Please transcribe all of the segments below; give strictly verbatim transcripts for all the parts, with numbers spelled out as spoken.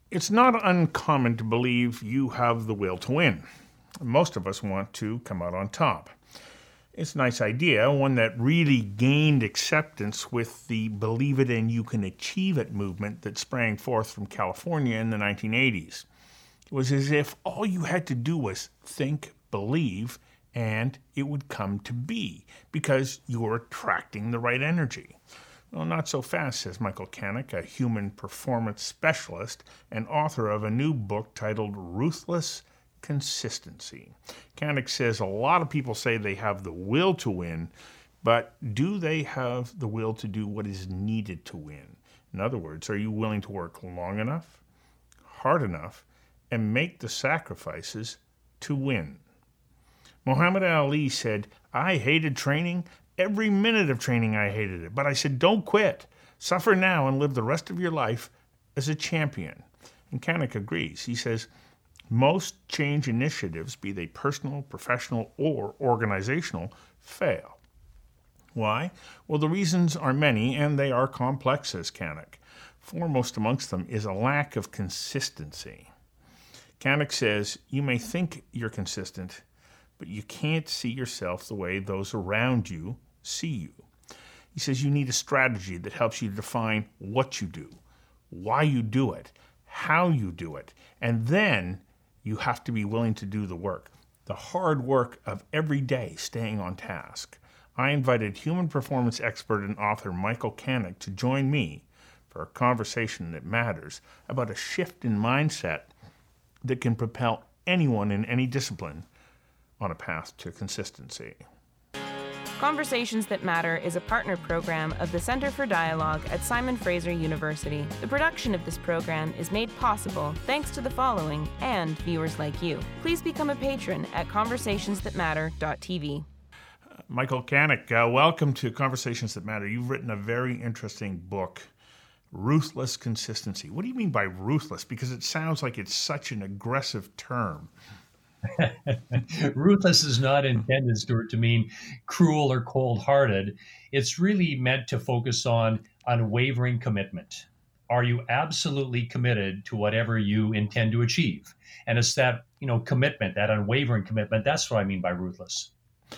It's not uncommon to believe you have the will to win. Most of us want to come out on top. It's a nice idea, one that really gained acceptance with the Believe It and You Can Achieve It movement that sprang forth from California in the nineteen eighties. It was as if all you had to do was think, believe, and it would come to be because you were attracting the right energy. Well, not so fast, says Michael Canek, a human performance specialist and author of a new book titled Ruthless Consistency. Canek says a lot of people say they have the will to win, but do they have the will to do what is needed to win? In other words, are you willing to work long enough, hard enough, and make the sacrifices to win? Muhammad Ali said, I hated training. Every minute of training I hated it. But I said, don't quit. Suffer now and live the rest of your life as a champion. And Canek agrees. He says, most change initiatives, be they personal, professional, or organizational, fail. Why? Well, the reasons are many, and they are complex, says Canek. Foremost amongst them is a lack of consistency. Canek says, you may think you're consistent, but you can't see yourself the way those around you see you. He says you need a strategy that helps you define what you do, why you do it, how you do it, and then you have to be willing to do the work, the hard work of every day staying on task. I invited human performance expert and author Michael Canek to join me for a conversation that matters about a shift in mindset that can propel anyone in any discipline on a path to consistency. Conversations That Matter is a partner program of the Center for Dialogue at Simon Fraser University. The production of this program is made possible thanks to the following and viewers like you. Please become a patron at conversations that matter dot t v. Uh, Michael Canek, uh, welcome to Conversations That Matter. You've written a very interesting book, Ruthless Consistency. What do you mean by ruthless? Because it sounds like it's such an aggressive term. Ruthless is not intended, Stuart, to mean cruel or cold-hearted. It's really meant to focus on unwavering commitment. Are you absolutely committed to whatever you intend to achieve? And it's that, you know, commitment, that unwavering commitment. That's what I mean by ruthless.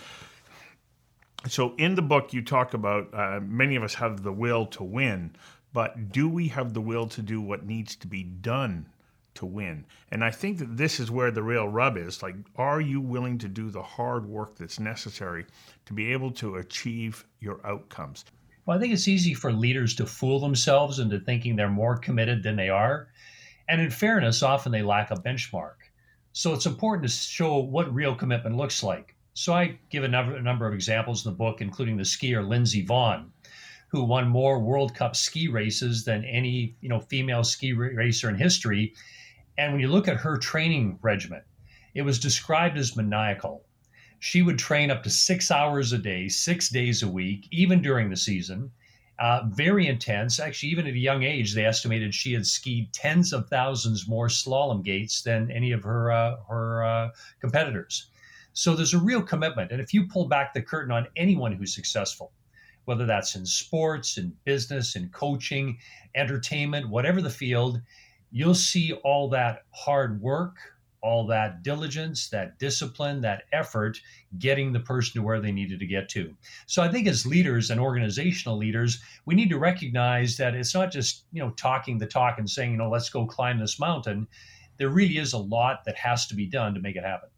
So in the book, you talk about uh, many of us have the will to win, but do we have the will to do what needs to be done to win? And I think that this is where the real rub is. Like, are you willing to do the hard work that's necessary to be able to achieve your outcomes? Well, I think it's easy for leaders to fool themselves into thinking they're more committed than they are. And in fairness, often they lack a benchmark. So it's important to show what real commitment looks like. So I give a number, a number of examples in the book, including the skier Lindsey Vonn, who won more World Cup ski races than any, you know, female ski racer in history. And when you look at her training regimen, it was described as maniacal. She would train up to six hours a day, six days a week, even during the season. Uh, very intense. Actually, even at a young age, they estimated she had skied tens of thousands more slalom gates than any of her uh, her uh, competitors. So there's a real commitment. And if you pull back the curtain on anyone who's successful, whether that's in sports, in business, in coaching, entertainment, whatever the field, you'll see all that hard work, all that diligence, that discipline, that effort, getting the person to where they needed to get to. So I think as leaders and organizational leaders, we need to recognize that it's not just, you know, talking the talk and saying, you know, let's go climb this mountain. There really is a lot that has to be done to make it happen.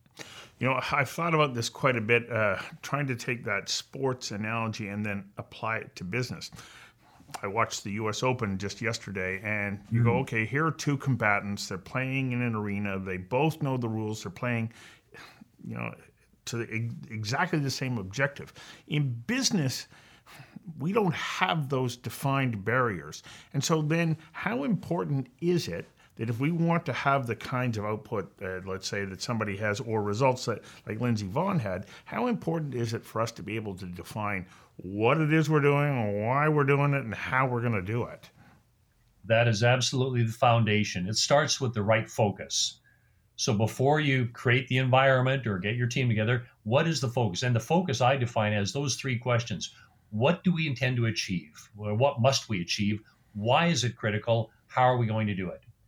You know, I've thought about this quite a bit, uh, trying to take that sports analogy and then apply it to business. I watched the U S Open just yesterday, and you mm-hmm. go, okay, here are two combatants. They're playing in an arena. They both know the rules. They're playing, you know, to the, exactly the same objective. In business, we don't have those defined barriers. And so then how important is it that if we want to have the kinds of output, uh, let's say, that somebody has, or results that like Lindsey Vonn had, how important is it for us to be able to define what it is we're doing, why we're doing it, and how we're going to do it? That is absolutely the foundation. It starts with the right focus. So before you create the environment or get your team together, what is the focus? And the focus I define as those three questions. What do we intend to achieve? What must we achieve? Why is it critical? How are we going to do it?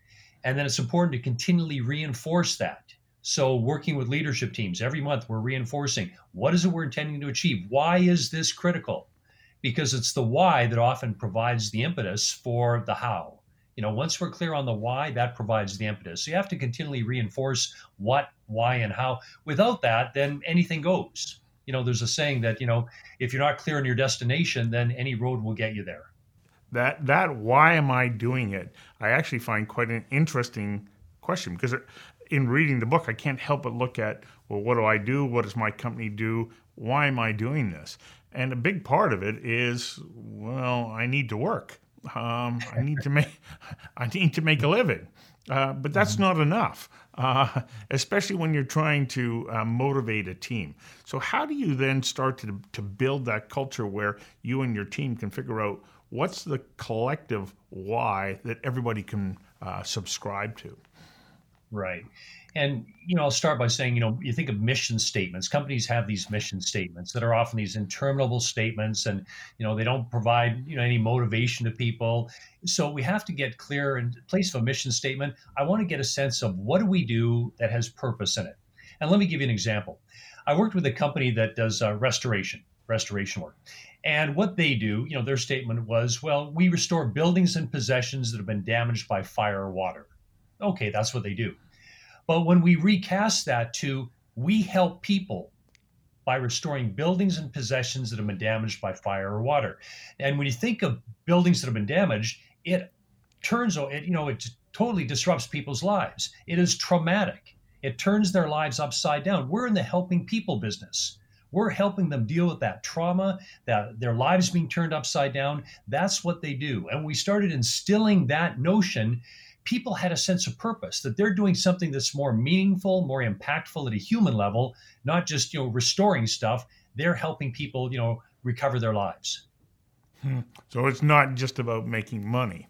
And then it's important to continually reinforce that. So working with leadership teams, every month we're reinforcing, what is it we're intending to achieve? Why is this critical? Because it's the why that often provides the impetus for the how. You know, once we're clear on the why, that provides the impetus. So you have to continually reinforce what, why, and how. Without that, then anything goes. You know, there's a saying that, you know, if you're not clear on your destination, then any road will get you there. That that why am I doing it? I actually find quite an interesting question, because in reading the book, I can't help but look at, well, what do I do? What does my company do? Why am I doing this? And a big part of it is, well, I need to work. Um, I need to make I need to make a living. Uh, but that's mm-hmm. not enough, uh, especially when you're trying to uh, motivate a team. So how do you then start to to build that culture where you and your team can figure out what's the collective why that everybody can uh, subscribe to? Right. And, you know, I'll start by saying, you know, you think of mission statements. Companies have these mission statements that are often these interminable statements, and, you know, they don't provide, you know, any motivation to people. So we have to get clear in place of a mission statement. I want to get a sense of what do we do that has purpose in it. And let me give you an example. I worked with a company that does uh, restoration, restoration work. And what they do, you know, their statement was, well, we restore buildings and possessions that have been damaged by fire or water. Okay, that's what they do. But when we recast that to, we help people by restoring buildings and possessions that have been damaged by fire or water. And when you think of buildings that have been damaged, it turns, it, you know, it totally disrupts people's lives. It is traumatic. It turns their lives upside down. We're in the helping people business. We're helping them deal with that trauma, that their lives being turned upside down. That's what they do. And we started instilling that notion. People had a sense of purpose, that they're doing something that's more meaningful, more impactful at a human level, not just, you know, restoring stuff. They're helping people, you know, recover their lives. Hmm. So it's not just about making money.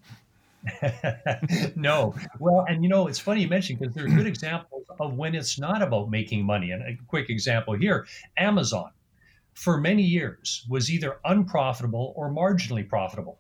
No. Well, and, you know, it's funny you mentioned, because there are good examples of when it's not about making money. And a quick example here, Amazon, for many years, was either unprofitable or marginally profitable.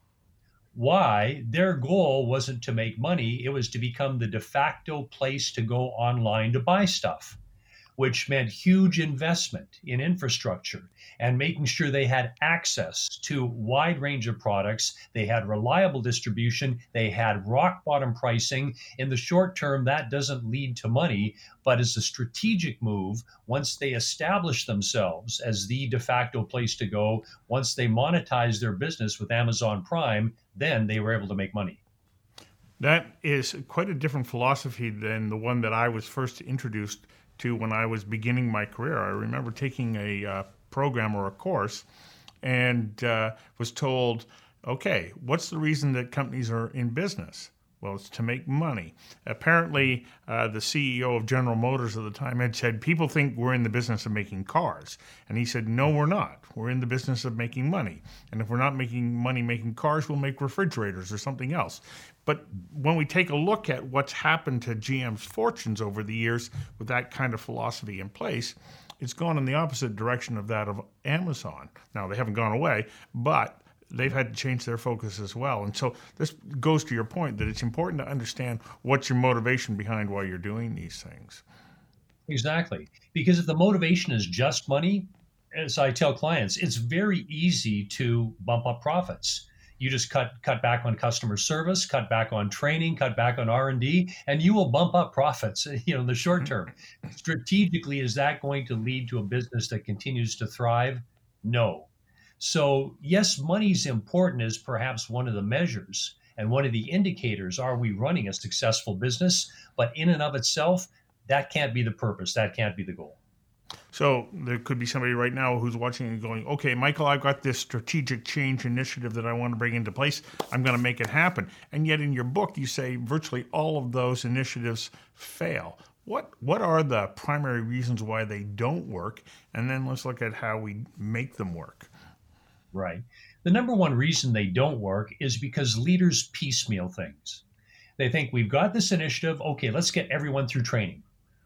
Why? Their goal wasn't to make money. It was to become the de facto place to go online to buy stuff, which meant huge investment in infrastructure and making sure they had access to a wide range of products. They had reliable distribution. They had rock bottom pricing. In the short term, that doesn't lead to money, but as a strategic move, once they establish themselves as the de facto place to go, once they monetize their business with Amazon Prime, then they were able to make money. That is quite a different philosophy than the one that I was first introduced to when I was beginning my career. I remember taking a uh, program or a course and uh, was told, okay, what's the reason that companies are in business? Well, it's to make money. Apparently, uh, the C E O of General Motors at the time had said, people think we're in the business of making cars. And he said, no, we're not. We're in the business of making money. And if we're not making money making cars, we'll make refrigerators or something else. But when we take a look at what's happened to G M's fortunes over the years with that kind of philosophy in place, it's gone in the opposite direction of that of Amazon. Now, they haven't gone away, but they've had to change their focus as well. And so this goes to your point that it's important to understand what's your motivation behind why you're doing these things. Exactly. Because if the motivation is just money, as I tell clients, it's very easy to bump up profits. You just cut cut back on customer service, cut back on training, cut back on R and D, and you will bump up profits, you know, in the short term. Strategically, is that going to lead to a business that continues to thrive? No. So yes, money's important as perhaps one of the measures and one of the indicators. Are we running a successful business? But in and of itself, that can't be the purpose. That can't be the goal. So there could be somebody right now who's watching and going, okay, Michael, I've got this strategic change initiative that I want to bring into place. I'm going to make it happen. And yet in your book, you say virtually all of those initiatives fail. What what are the primary reasons why they don't work? And then let's look at how we make them work. Right. The number one reason they don't work is because leaders piecemeal things. They think we've got this initiative. Okay, let's get everyone through training.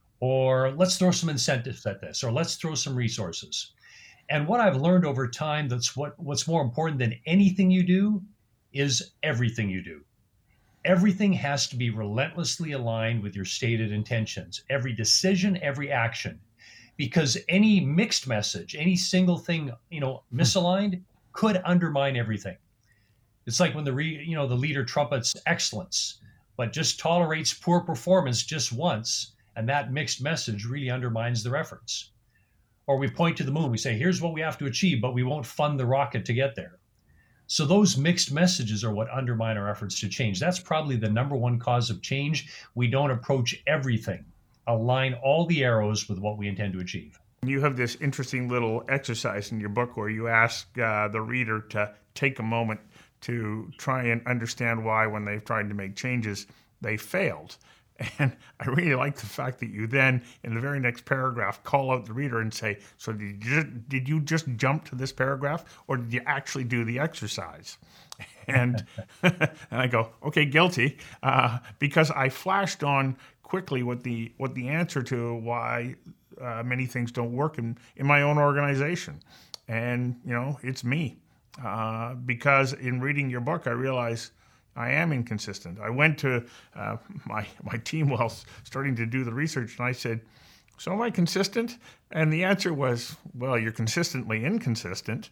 Or let's throw some incentives at this, or let's throw some resources. And what I've learned over time, that's what, what's more important than anything you do, is everything you do. Everything has to be relentlessly aligned with your stated intentions, every decision, every action, because any mixed message, any single thing, you know, misaligned could undermine everything. It's like when the re, you know the leader trumpets excellence, but just tolerates poor performance just once, and that mixed message really undermines their efforts. Or we point to the moon, we say, here's what we have to achieve, but we won't fund the rocket to get there. So those mixed messages are what undermine our efforts to change. That's probably the number one cause of change. We don't approach everything, align all the arrows with what we intend to achieve. You have this interesting little exercise in your book where you ask uh, the reader to take a moment to try and understand why, when they've tried to make changes, they failed. And I really like the fact that you then, in the very next paragraph, call out the reader and say, so did you just, did you just jump to this paragraph, or did you actually do the exercise? And, and I go, okay, guilty, uh, because I flashed on quickly what the what the answer to why uh, many things don't work in, in my own organization. And, you know, it's me. Uh, because in reading your book, I realized I am inconsistent. I went to uh, my my team while starting to do the research, and I said, so am I consistent? And the answer was, well, you're consistently inconsistent.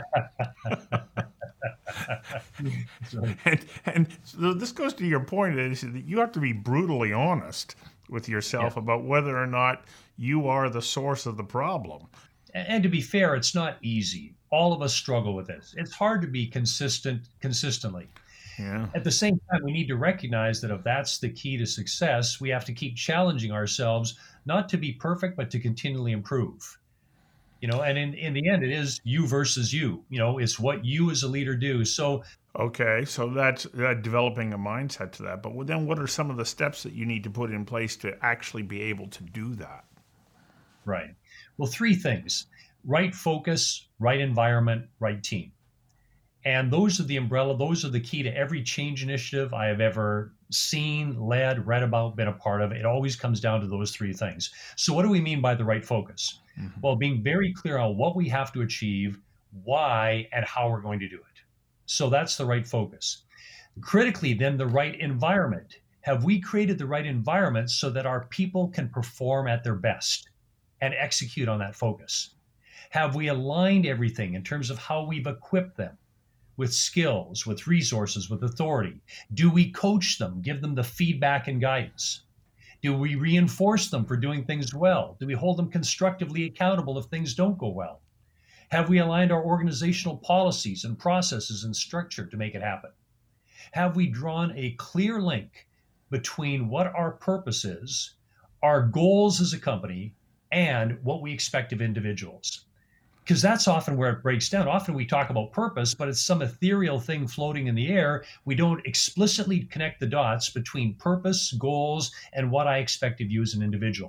and and so this goes to your point, is that you have to be brutally honest with yourself yeah. about whether or not you are the source of the problem. And to be fair, it's not easy. All of us struggle with this. It's hard to be consistent consistently. Yeah. At the same time, we need to recognize that if that's the key to success, we have to keep challenging ourselves, not to be perfect, but to continually improve. You know, and in, in the end, it is you versus you. You know, it's what you as a leader do. So, okay, so that's uh, developing a mindset to that. But then what are some of the steps that you need to put in place to actually be able to do that? Right. Well, three things: right focus, right environment, right team. And those are the umbrella, those are the key to every change initiative I have ever seen, led, read about, been a part of. It always comes down to those three things. So what do we mean by the right focus? Mm-hmm. Well, being very clear on what we have to achieve, why, and how we're going to do it. So that's the right focus. Critically, then, the right environment. Have we created the right environment so that our people can perform at their best and execute on that focus? Have we aligned everything in terms of how we've equipped them with skills, with resources, with authority? Do we coach them, give them the feedback and guidance? Do we reinforce them for doing things well? Do we hold them constructively accountable if things don't go well? Have we aligned our organizational policies and processes and structure to make it happen? Have we drawn a clear link between what our purpose is, our goals as a company, and what we expect of individuals? Because that's often where it breaks down. Often we talk about purpose, but it's some ethereal thing floating in the air. We don't explicitly connect the dots between purpose, goals, and what I expect of you as an individual.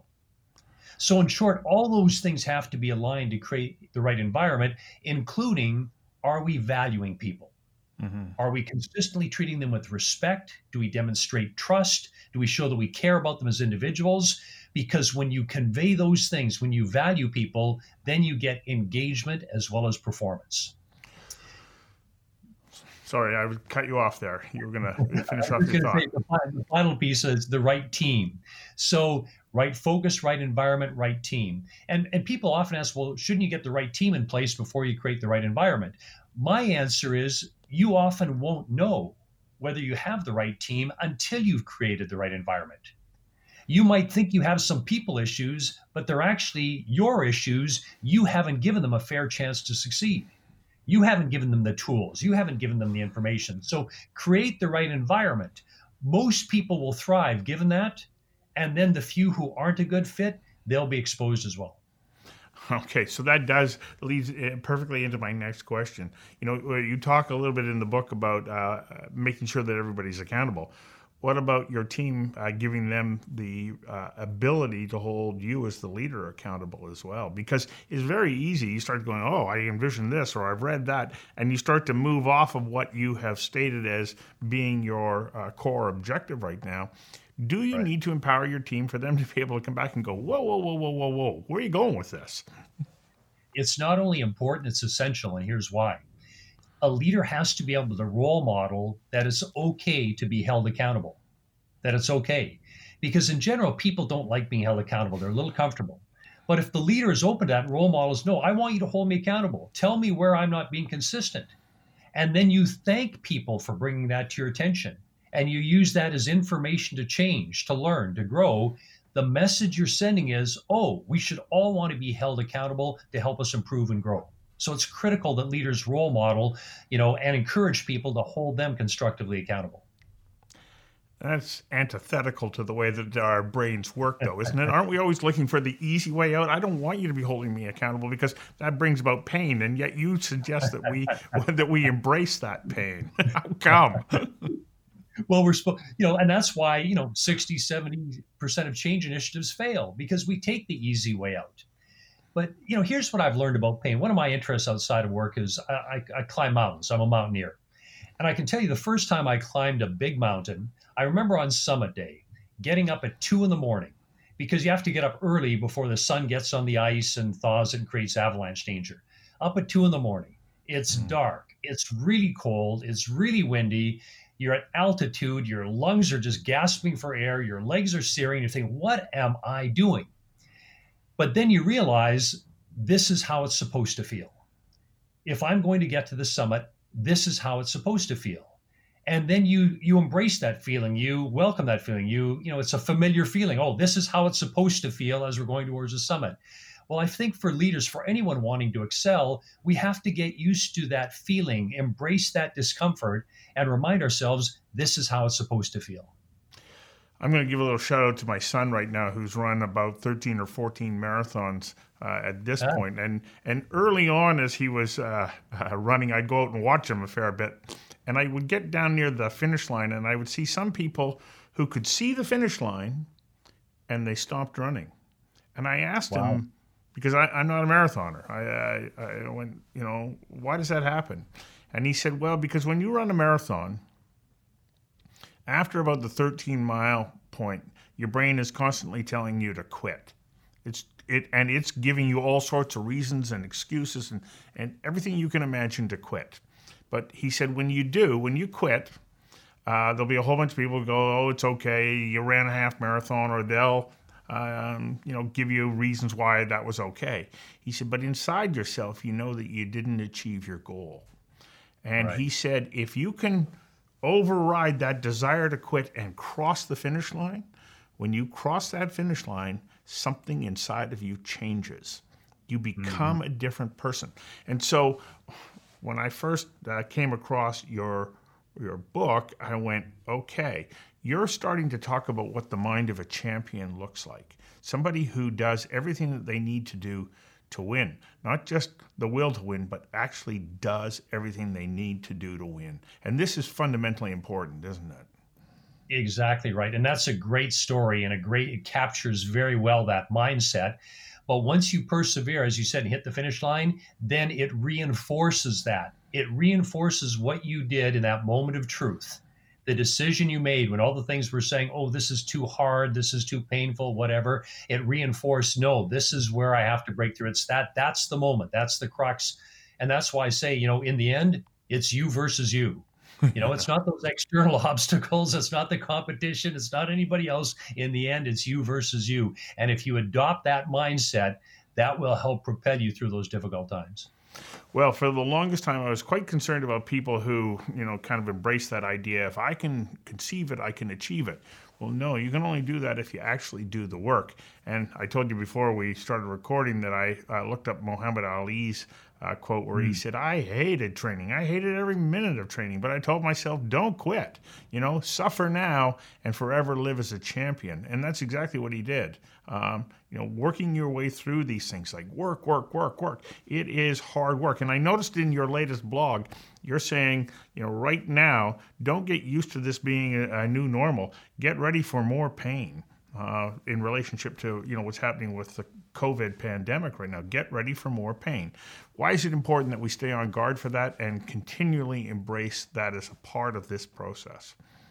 So in short, all those things have to be aligned to create the right environment, including, are we valuing people? Mm-hmm. Are we consistently treating them with respect? Do we demonstrate trust? Do we show that we care about them as individuals? Because when you convey those things, when you value people, then you get engagement as well as performance. Sorry, I would cut you off there. You were going to finish off your thought. Say the final piece is the right team. So right focus, right environment, right team. And, and people often ask, well, shouldn't you get the right team in place before you create the right environment? My answer is, you often won't know whether you have the right team until you've created the right environment. You might think you have some people issues, but they're actually your issues. You haven't given them a fair chance to succeed. You haven't given them the tools. You haven't given them the information. So create the right environment. Most people will thrive given that. And then the few who aren't a good fit, they'll be exposed as well. Okay, so that does leads perfectly into my next question. You know, you talk a little bit in the book about uh, making sure that everybody's accountable. What about your team, uh, giving them the uh, ability to hold you as the leader accountable as well? Because it's very easy. You start going, oh, I envision this, or I've read that, and you start to move off of what you have stated as being your uh, core objective right now. Do you right. need to empower your team for them to be able to come back and go, whoa, whoa, whoa, whoa, whoa, whoa, where are you going with this? It's not only important, it's essential, and here's why. a leader has to be able to role model that it's okay to be held accountable, that it's okay. Because in general, people don't like being held accountable. They're a little comfortable. But if the leader is open to that, role models, no, I want you to hold me accountable. Tell me where I'm not being consistent. And then you thank people for bringing that to your attention. And you use that as information to change, to learn, to grow. The message you're sending is, oh, we should all want to be held accountable to help us improve and grow. So it's critical that leaders role model, you know, and encourage people to hold them constructively accountable. That's antithetical to the way that our brains work, though, isn't it? Aren't we always looking for the easy way out? I don't want you to be holding me accountable because that brings about pain, and yet you suggest that we that we embrace that pain. How come? Well, we're supposed, you know, and that's why, you know, sixty, seventy percent of change initiatives fail because we take the easy way out. But, you know, here's what I've learned about pain. One of my interests outside of work is I, I, I climb mountains. I'm a mountaineer. And I can tell you the first time I climbed a big mountain, I remember on summit day, getting up at two in the morning because you have to get up early before the sun gets on the ice and thaws and creates avalanche danger. Up at two in the morning, it's mm. dark, it's really cold, it's really windy. You're at altitude, your lungs are just gasping for air, your legs are searing, you think, what am I doing? But then you realize this is how it's supposed to feel. If I'm going to get to the summit, this is how it's supposed to feel. And then you you embrace that feeling, you welcome that feeling. You, you know, it's a familiar feeling. Oh, this is how it's supposed to feel as we're going towards the summit. Well, I think for leaders, for anyone wanting to excel, we have to get used to that feeling, embrace that discomfort, and remind ourselves this is how it's supposed to feel. I'm going to give a little shout out to my son right now, who's run about thirteen or fourteen marathons uh, at this ah. point. And and early on, as he was uh, uh, running, I'd go out and watch him a fair bit. And I would get down near the finish line, and I would see some people who could see the finish line, and they stopped running. And I asked wow. him, because I, I'm not a marathoner, I, I, I went, you know, why does that happen? And he said, well, because when you run a marathon, after about the thirteen mile point, your brain is constantly telling you to quit. It's it and it's giving you all sorts of reasons and excuses and, and everything you can imagine to quit. But he said, when you do, when you quit, uh, there'll be a whole bunch of people who go, oh, it's okay, you ran a half marathon, or they'll um, you know, give you reasons why that was okay. He said, but inside yourself, you know that you didn't achieve your goal. And right. he said, if you can override that desire to quit and cross the finish line, when you cross that finish line, something inside of you changes. You become mm-hmm. a different person. And so when I first uh, came across your your book, I went, okay, you're starting to talk about what the mind of a champion looks like. Somebody who does everything that they need to do to win. Not just the will to win, but actually does everything they need to do to win. And this is fundamentally important, isn't it? Exactly right. And that's a great story and a great, it captures very well that mindset. But once you persevere, as you said, and hit the finish line, then it reinforces that. It reinforces what you did in that moment of truth. The decision you made when all the things were saying, oh, this is too hard, this is too painful, whatever, it reinforced, no, this is where I have to break through. It's that, that's the moment, that's the crux. And that's why I say, you know, in the end, it's you versus you. You know, it's not those external obstacles. It's not the competition. It's not anybody else. In the end, it's you versus you. And if you adopt that mindset, that will help propel you through those difficult times. Well, for the longest time, I was quite concerned about people who, you know, kind of embrace that idea. If I can conceive it, I can achieve it. Well, no, you can only do that if you actually do the work. And I told you before we started recording that I uh, looked up Muhammad Ali's uh, quote where mm. he said, I hated training. I hated every minute of training, but I told myself, don't quit. You know, suffer now and forever live as a champion. And that's exactly what he did. Um, you know, working your way through these things like work, work, work, work. It is hard work. And I noticed in your latest blog, you're saying, you know, right now, don't get used to this being a, a new normal. Get ready for more pain uh, in relationship to, you know, what's happening with the COVID pandemic right now. Get ready for more pain. Why is it important that we stay on guard for that and continually embrace that as a part of this process?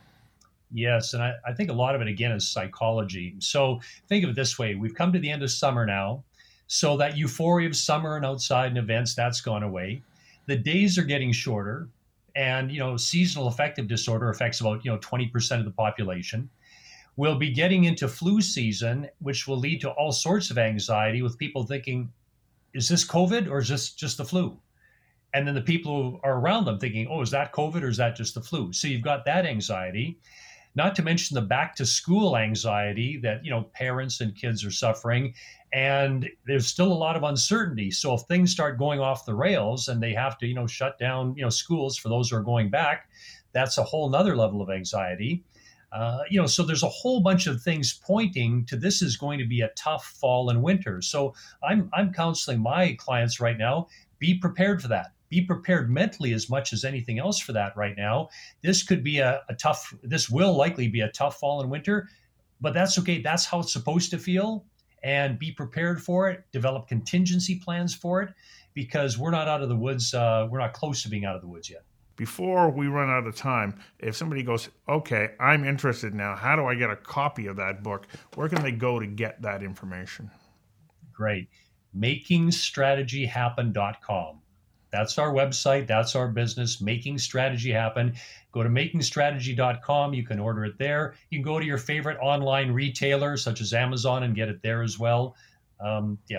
Yes, and I, I think a lot of it, again, is psychology. So think of it this way. We've come to the end of summer now. So that euphoria of summer and outside and events, that's gone away. the days are getting shorter, and you know, seasonal affective disorder affects about you know twenty percent of the population. We'll be getting into flu season, which will lead to all sorts of anxiety with people thinking, is this COVID or is this just the flu? And then the people who are around them thinking, oh, is that COVID or is that just the flu? So you've got that anxiety, not to mention the back to school anxiety that, you know, parents and kids are suffering. And there's still a lot of uncertainty. So if things start going off the rails and they have to, you know, shut down, you know, schools for those who are going back, that's a whole nother level of anxiety. Uh, you know, so there's a whole bunch of things pointing to this is going to be a tough fall and winter. So I'm I'm counseling my clients right now, be prepared for that. Be prepared mentally as much as anything else for that right now. This could be a, a tough, this will likely be a tough fall and winter, but that's okay. That's how it's supposed to feel. And be prepared for it. Develop contingency plans for it, because we're not out of the woods. Uh, we're not close to being out of the woods yet. Before we run out of time, if somebody goes, okay, I'm interested now, how do I get a copy of that book? Where can they go to get that information? Great. making strategy happen dot com. That's our website. That's our business, Making Strategy Happen. Go to making strategy dot com. You can order it there. You can go to your favorite online retailer, such as Amazon, and get it there as well. Um, yeah.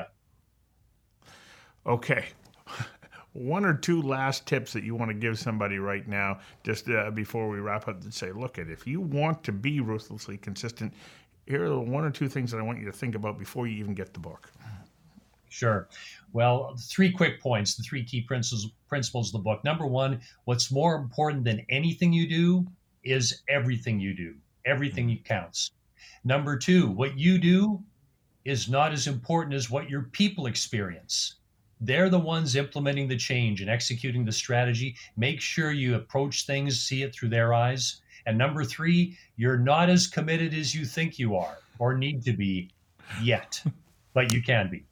Okay. One or two last tips that you want to give somebody right now, just uh, before we wrap up, and say, look, if you want to be ruthlessly consistent, here are the one or two things that I want you to think about before you even get the book. Sure. Well, three quick points, the three key principles principles of the book. Number one, what's more important than anything you do is everything you do. Everything you counts. Number two, what you do is not as important as what your people experience. They're the ones implementing the change and executing the strategy. Make sure you approach things, see it through their eyes. And number three, you're not as committed as you think you are or need to be yet, but you can be.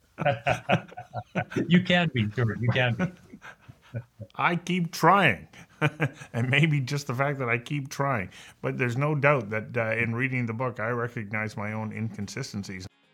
You can be, Stuart. You can be. I keep trying. And maybe just the fact that I keep trying. But there's no doubt that uh, in reading the book, I recognize my own inconsistencies.